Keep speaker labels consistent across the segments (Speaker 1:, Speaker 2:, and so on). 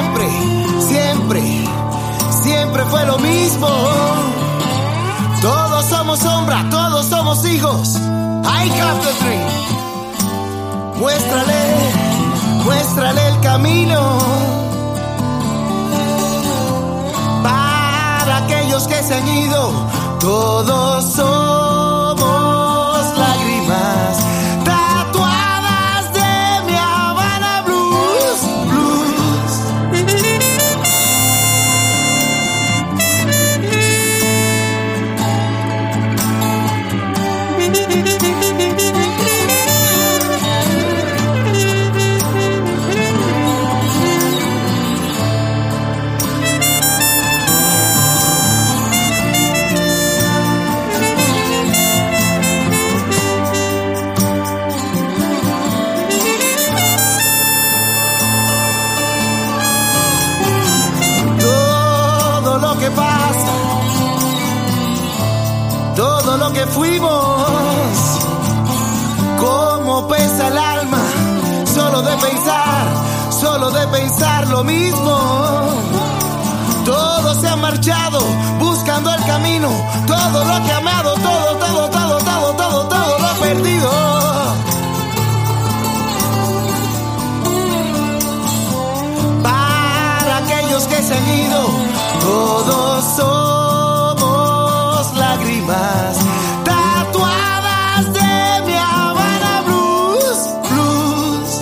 Speaker 1: siempre, siempre, siempre fue lo mismo. Todos somos sombra, todos somos hijos. I have the dream. Muéstrale, muéstrale el camino para aquellos que se han ido. Todos somos lágrimas tatuadas de mi Habana Blues, blues. Pasa, todo lo que fuimos, cómo pesa el alma, solo de pensar lo mismo. Todos se han marchado buscando el camino, todo lo que he amado, todo lo he perdido. Para aquellos que se han ido, todos somos lágrimas tatuadas de mi Habana Blues, blues.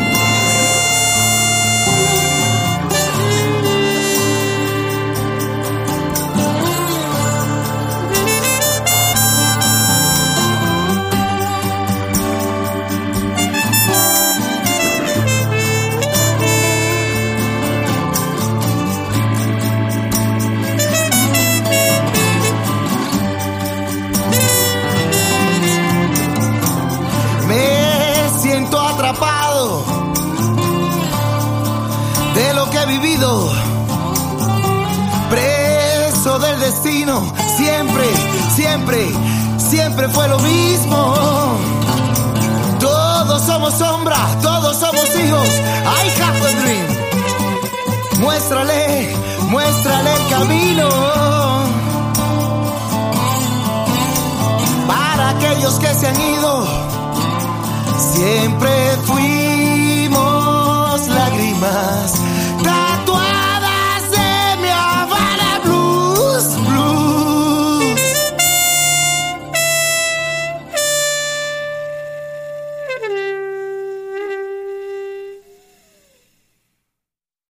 Speaker 1: Atrapado de lo que he vivido, preso del destino, siempre, siempre, siempre fue lo mismo. Todos somos sombra, todos somos hijos. I have a dream. Muéstrale, muéstrale el camino para aquellos que se han ido. Siempre